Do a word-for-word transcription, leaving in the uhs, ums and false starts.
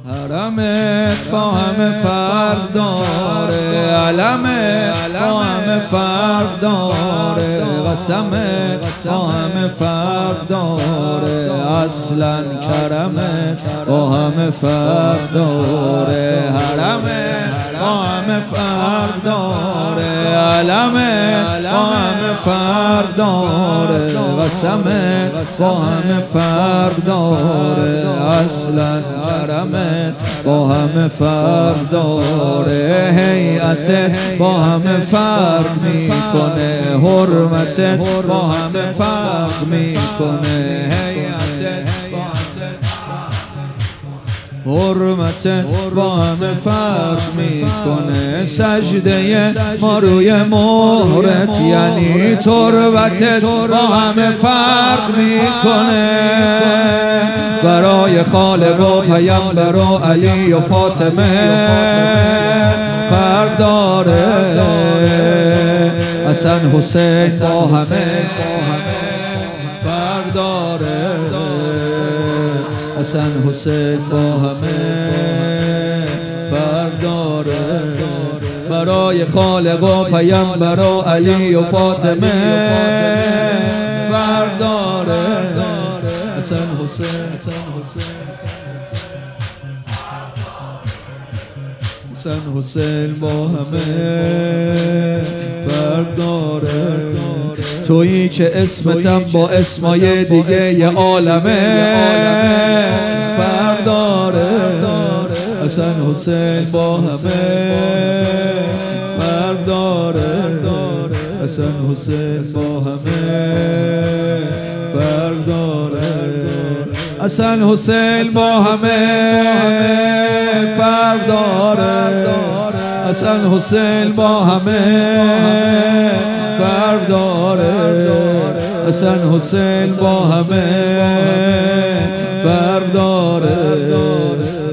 حرمت با همه فرق داره، علمت با همه فرق داره، قسمت با همه فرق داره، اصلا کرمت با همه فرق داره، حرمت با همه فرق داره، علمت با همه فرق داره، قسمت با همه فرق داره، اصلا کرمت با همه فرق داره، هیئت با همه فرق میکنه، حرمت با همه فرق میکنه، هیئت حرمت با همه فرق میکنه، سجده ما روی مهرت یعنی تربتت با همه فرق میکنه، برای خالق و پیامبر و علی و فاطمه فرق داره، حسن حسین با همه فرق داره، حسن حسین با همه فرق داره، برای خالق و پیامبر و علی و فاطمه فرق داره، حسن حسین حسن حسین حسن حسین با همه فرق داره، تویی که اسمتم با اسمای دیگه یه عالمه فرق داره، حسن حسین با همه فرق داره، حسن حسین با همه فرق داره، حسن حسین با همه فرق داره، حسن حسین با همه فرق داره، حسن حسین با همه فرق داره.